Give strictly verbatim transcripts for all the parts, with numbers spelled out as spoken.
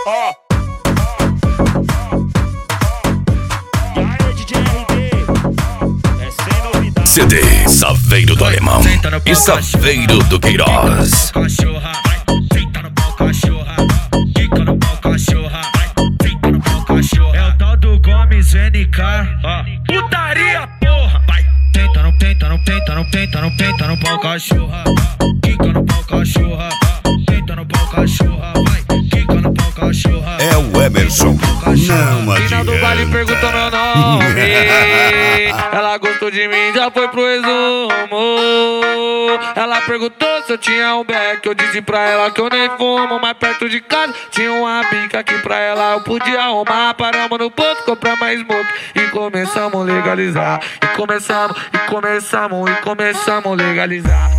ó. E aí, D J R D, é sem novidade. C D Saveiro do Alemão e Saveiro do Queiroz. Cachorra, senta no pau, cachorra. Fica no pau, cachorra. Senta no pau, cachorra. É o tal do Gomes N K. Putaria, porra. Vai. Tenta no, tenta no, tenta no, tenta no, tenta no pau, cachorra. Fica no pau, cachorra. Tenta no pau, cachorra. Vai. Fica no pau, cachorra. É o Emerson. Não Final do baile adianta. perguntou meu nome. Ela gostou de mim, já foi pro resumo. Ela perguntou se eu tinha um beck. Eu disse pra ela que eu nem fumo. Mas perto de casa tinha uma bica que pra ela eu podia arrumar. Paramos no posto, compramos mais smoke e começamos a legalizar. E começamos, e começamos, e começamos a legalizar.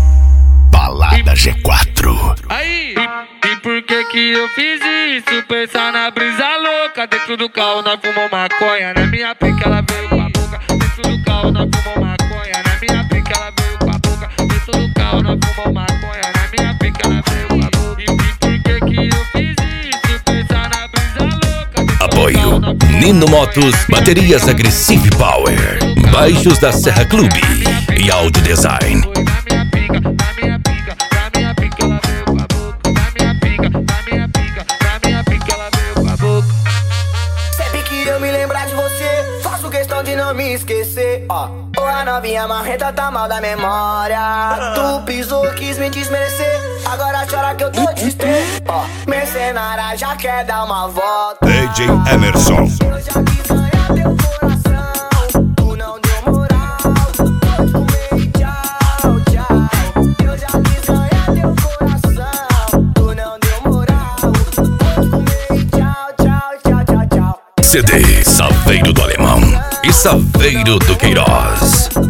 Balada G quatro. Aí, e, e por que que eu fiz isso? Pensar na brisa louca. Dentro do carro nós fumamos maconha. Na minha pica ela veio com a boca. Dentro do carro nós fumamos maconha. Na minha pica ela veio com a boca. Dentro do carro nós fumamos maconha. Na minha pica ela veio com a boca. E, e por que que eu fiz isso? Pensar na brisa louca. Dentro Apoio do carro, nós fumamos Nino maconha. Motos, Na minha baterias pica, Aggressive Power, baixos da Serra Clube e Audio Design. foi na minha pica, na minha pica, na minha pica ela veio com a boca. Na minha pica, na minha pica, na minha pica ela veio com a boca. Sempre que eu me lembrar de você, faço questão de não me esquecer. Ó, oh, a novinha marrenta tá mal da memória. Tu pisou, quis me desmerecer. Agora chora que eu tô distante. Ó, mercenária já quer dar uma volta. D J Emerson. Eu já quis ganhar teu coração. Tu não deu moral. Pode comer e tchau, tchau. Eu já quis ganhar teu coração. Tu não deu moral. Pode comer e tchau, tchau, tchau, tchau, tchau. C D Saveiro do Alemão e Saveiro do Queiroz.